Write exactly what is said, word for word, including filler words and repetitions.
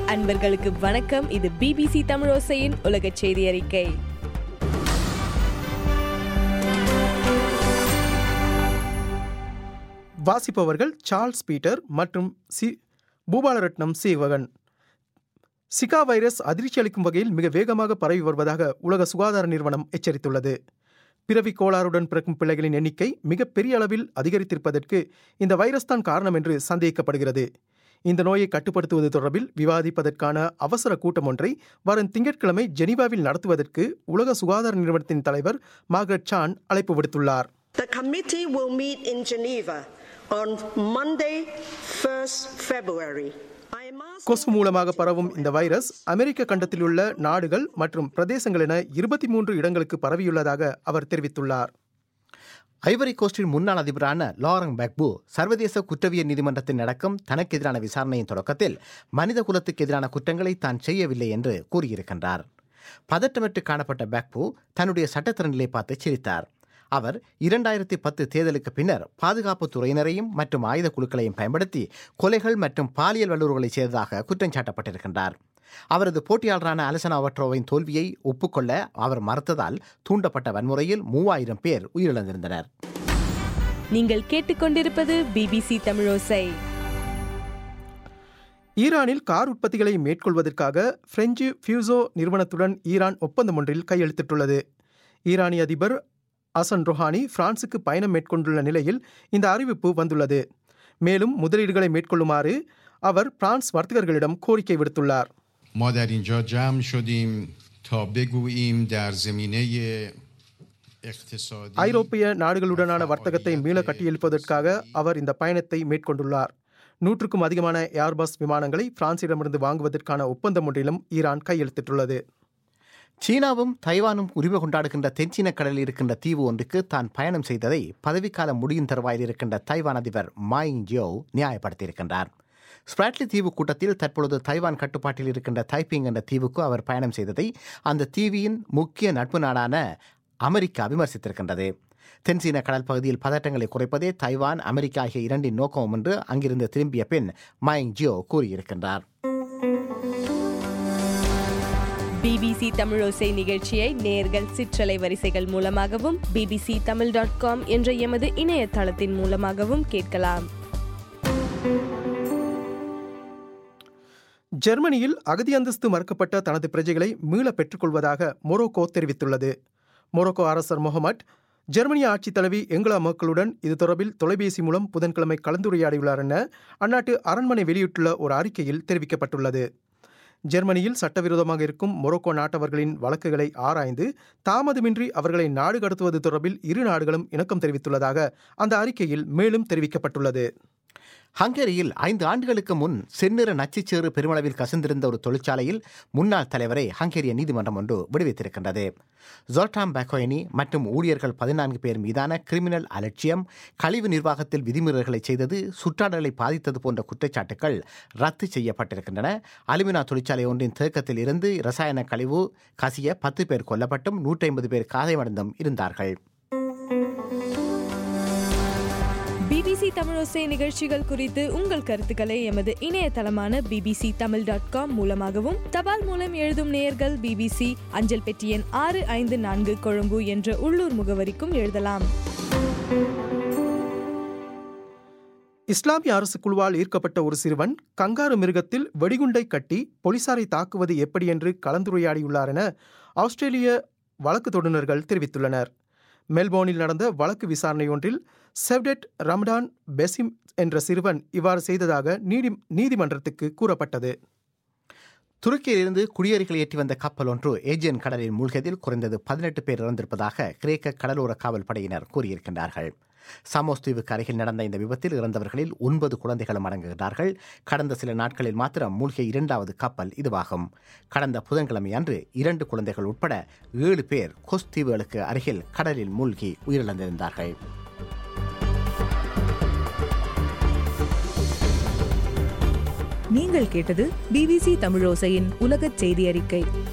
அன்பர்களுக்கு வணக்கம். இது பிபிசி தமிழோசையின் உலக செய்தி அறிக்கை. வாசிப்பவர்கள் சார்ல்ஸ் பீட்டர் மற்றும் C Poobalaratnam Seevagan. Zika virus அதிர்ச்சி அளிக்கும் வகையில் மிக வேகமாக பரவி வருவதாக உலக சுகாதார நிறுவனம் எச்சரித்துள்ளது. பிறவி கோளாறுடன் பிறக்கும் பிள்ளைகளின் எண்ணிக்கை மிக பெரிய அளவில் அதிகரித்திருப்பதற்கு இந்த வைரஸ் தான் காரணம் என்று சந்தேகிக்கப்படுகிறது. இந்த நோயை கட்டுப்படுத்துவது தொடர்பில் விவாதிப்பதற்கான அவசர கூட்டம் ஒன்றை வரும் திங்கட்கிழமை ஜெனீவாவில் நடத்துவதற்கு உலக சுகாதார நிறுவனத்தின் தலைவர் மார்கரெட் சான் அழைப்பு விடுத்துள்ளார். The committee will meet in Geneva on Monday, first February. கொசு மூலமாக பரவும் இந்த வைரஸ் அமெரிக்க கண்டத்தில் உள்ள நாடுகள் மற்றும் பிரதேசங்கள் என இருபத்தி மூன்று இடங்களுக்கு பரவியுள்ளதாக அவர் தெரிவித்துள்ளார். ஐவரி கோஸ்டின் முன்னாள் அதிபரான லாரங் பேக்பு சர்வதேச குற்றவியல் நீதிமன்றத்தில் நடக்கும் தனக்கு எதிரான விசாரணையின் தொடக்கத்தில் மனித குலத்துக்கு எதிரான குற்றங்களை தான் செய்யவில்லை என்று கூறியிருக்கின்றார். பதட்டமற்று காணப்பட்ட பேக்பு தன்னுடைய சட்டத்திறன் நிலைப்பாட்டை சிரித்தார். அவர் இரண்டாயிரத்தி பத்து தேர்தலுக்கு பின்னர் பாதுகாப்பு துறையினரையும் மற்றும் ஆயுத குழுக்களையும் பயன்படுத்தி கொலைகள் மற்றும் பாலியல் வல்லுறவுகளை செய்ததாக குற்றம் சாட்டப்பட்டிருக்கின்றார். அவரது போட்டியாளரான அலசனா வட்ரோவின் தோல்வியை ஒப்புக்கொள்ள அவர் மறுத்ததால் தூண்டப்பட்ட வன்முறையில் மூவாயிரம் பேர் உயிரிழந்திருந்தனர். நீங்கள் கேட்டுக்கொண்டிருப்பது பிபிசி தமிழோசை. ஈரானில் கார் உற்பத்திகளை மேற்கொள்வதற்காக பிரெஞ்சு ஃபியூசோ நிறுவனத்துடன் ஈரான் ஒப்பந்தம் ஒன்றில் கையெழுத்திட்டுள்ளது. ஈரானிய அதிபர் ஹசன் ரோஹானி பிரான்சுக்கு பயணம் மேற்கொண்டுள்ள நிலையில் இந்த அறிவிப்பு வந்துள்ளது. மேலும் முதலீடுகளை மேற்கொள்ளுமாறு அவர் பிரான்ஸ் வர்த்தகர்களிடம் கோரிக்கை விடுத்துள்ளார். ما در اینجا جمع شدیم تا بگوییم در زمینه اقتصادی ஐரோப்பிய நாடுகளுடனான வர்த்தகத்தை மீள கட்டியெழுப்பதற்காக அவர் இந்த பயணத்தை மேற்கொண்டுள்ளார். நூற்றுக்கும் அதிகமான ஏர்பஸ் விமானங்களை பிரான்சிடமிருந்து வாங்குவதற்கான ஒப்பந்தம் ஒன்றிலும் ஈரான் கையெழுத்திட்டுள்ளது. சீனாவும் தைவானும் உரிமை கொண்டாடுகின்ற தென்சீன கடலில் இருக்கின்ற தீவு ஒன்றுக்கு தான் பயணம் செய்ததை பதவிக்காலம் முடியும் தருவாயில் இருக்கின்ற தைவான் அதிபர் மா இங்-ஜியோ நியாயப்படுத்தியிருக்கின்றார். ஸ்பிராட்லி தீவு கூட்டத்தில் தற்பொழுது தைவான் கட்டுப்பாட்டில் இருக்கின்ற தைப்பிங் என்ற தீவுக்கு அவர் பயணம் செய்ததை அந்த தீவின் முக்கிய நட்பு நாடான அமெரிக்கா விமர்சித்திருக்கின்றது. தென்சீன கடல் பகுதியில் பதட்டங்களை குறைப்பதே தைவான் அமெரிக்கா ஆகிய இரண்டின் நோக்கம் என்று அங்கிருந்து திரும்பிய பின் மா இங்-ஜியோ கூறியிருக்கின்றார். பிபிசி தமிழோசை நிகழ்ச்சியை நேர்கள் சிற்றலை வரிசைகள் மூலமாகவும் பிபிசி தமிழ் டாட் காம் என்ற எமது இணையதளத்தின் மூலமாகவும் கேட்கலாம். ஜெர்மனியில் அகதி அந்தஸ்து மறுக்கப்பட்ட தனது பிரஜைகளை மீள பெற்றுக்கொள்வதாக மொரோக்கோ தெரிவித்துள்ளது. மொரோக்கோ அரசர் முகமட் ஜெர்மனிய ஆட்சித் தலைவி ஏங்கலா மெர்க்கலுடன் இது தொடர்பில் தொலைபேசி மூலம் புதன்கிழமை கலந்துரையாடியுள்ளார் என அந்நாட்டு அரண்மனை வெளியிட்டுள்ள ஒரு அறிக்கையில் தெரிவிக்கப்பட்டுள்ளது. ஜெர்மனியில் சட்டவிரோதமாக இருக்கும் மொரோக்கோ நாட்டவர்களின் வழக்குகளை ஆராய்ந்து தாமதமின்றி அவர்களை நாடு கடத்துவது தொடர்பில் இரு நாடுகளும் இணக்கம் தெரிவித்துள்ளதாக அந்த அறிக்கையில் மேலும் தெரிவிக்கப்பட்டுள்ளது. ஹங்கேரியில் ஐந்து ஆண்டுகளுக்கு முன் செந்நிற நச்சுச்சேறு பெருமளவில் கசிந்திருந்த ஒரு தொழிற்சாலையில் முன்னாள் தலைவரை ஹங்கேரிய நீதிமன்றம் ஒன்று விடுவித்திருக்கின்றது. ஜோர்டாம் பாக்கோயினி மற்றும் ஊழியர்கள் பதினான்கு பேர் மீதான கிரிமினல் அலட்சியம், கழிவு நிர்வாகத்தில் விதிமீறல்களை செய்தது, சுற்றாடலை பாதித்தது போன்ற குற்றச்சாட்டுகள் ரத்து செய்யப்பட்டிருக்கின்றன. அலுமினா தொழிற்சாலை ஒன்றின் தேக்கத்தில் இருந்து இரசாயன கழிவு கசிய பத்து பேர் கொல்லப்பட்டும் நூற்றி ஐம்பது பேர் காயமடைந்தும் இருந்தார்கள். பிபிசி தமிழோசை நிகழ்ச்சிகள் குறித்து உங்கள் கருத்துக்களை எமது இணையதளமான பிபிசி தமிழ் டாட் காம் மூலமாகவும் தபால் மூலம் எழுதும் நேயர்கள் பிபிசி அஞ்சல் பெட்டி எண் ஆறு ஐந்து நான்கு கொழும்பு என்ற உள்ளூர் முகவரிக்கும் எழுதலாம். இஸ்லாமிய அரசு குழுவால் ஈர்க்கப்பட்ட ஒரு சிறுவன் கங்காரு மிருகத்தில் வெடிகுண்டை கட்டி போலீசாரை தாக்குவது எப்படி என்று கலந்துரையாடியுள்ளார் என ஆஸ்திரேலிய வழக்கு தொடுநர்கள் தெரிவித்துள்ளனர். மெல்போர்னில் நடந்த வழக்கு விசாரணை ஒன்றில் செவ்டெட் ரமடான் பெசிம் என்ற சிறுவன் இவ்வாறு செய்ததாக நீதி நீதிமன்றத்துக்கு கூறப்பட்டது. துருக்கியிலிருந்து குடியேறிகள் ஏற்றி வந்த கப்பல் ஒன்று ஏஜியன் கடலில் மூழ்கியதில் குறைந்தது பதினெட்டு பேர் இறந்திருப்பதாக கிரேக்க கடலோர காவல் படையினர் கூறியிருக்கின்றார்கள். சமோஸ் தீவுக்கு அருகில் நடந்த இந்த விபத்தில் இறந்தவர்களில் ஒன்பது குழந்தைகளும் அடங்குகிறார்கள். கடந்த சில நாட்களில் மாத்திரம் மூழ்கிய இரண்டாவது கப்பல் இதுவாகும். கடந்த புதன்கிழமை அன்று இரண்டு குழந்தைகள் உட்பட ஏழு பேர் கொஸ் தீவுகளுக்கு அருகில் கடலில் மூழ்கி உயிரிழந்திருந்தார்கள். நீங்கள் கேட்டது பிபிசி தமிழோசையின் உலகச் செய்தி அறிக்கை.